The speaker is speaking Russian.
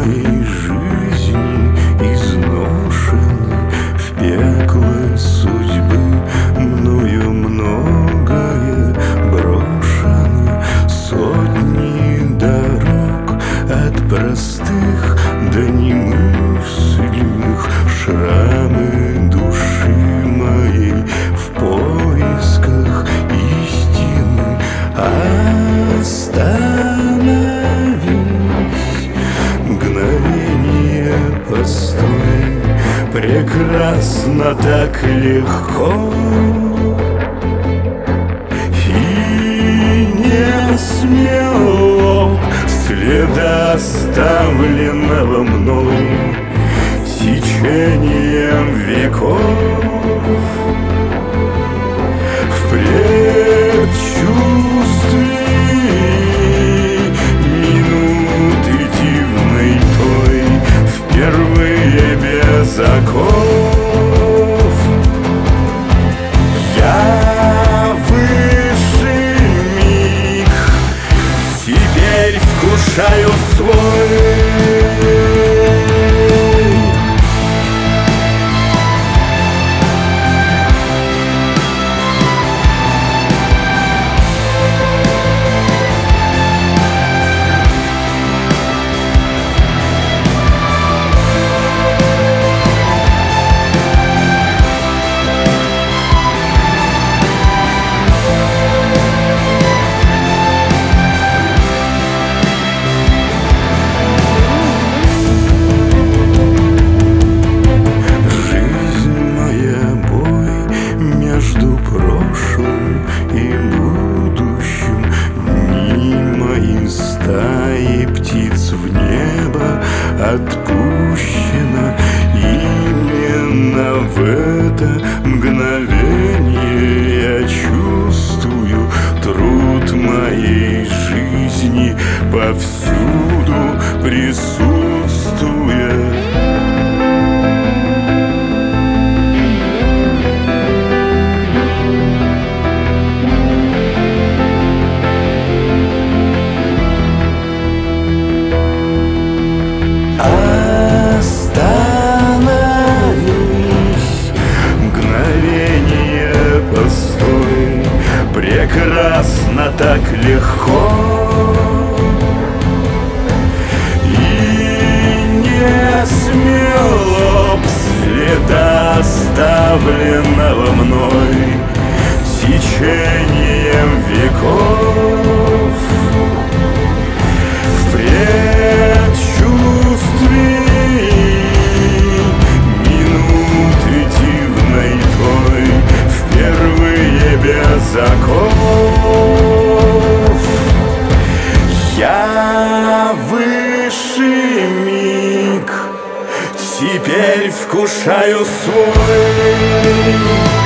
моей жизни изношены в пекло судьбы, мною многое брошено, сотни дорог от простых до немыслимых, шрамы души моей в поисках истины. Остановись, мгновение постой, прекрасно так легко, и не смело следа, оставленного мной течением веков. В предчувствии минуты дивной той, впервые без оков, я высший миг теперь вкушаю свой. Птиц в небо отпущено именно в это мгновение. Я чувствую труд моей жизни повсюду присутствуя. Прекрасно так легко, и не смело б следа, оставленного мной течением веков. В предчувствии минуты дивной той, впервые без оков, я высший миг теперь вкушаю свой.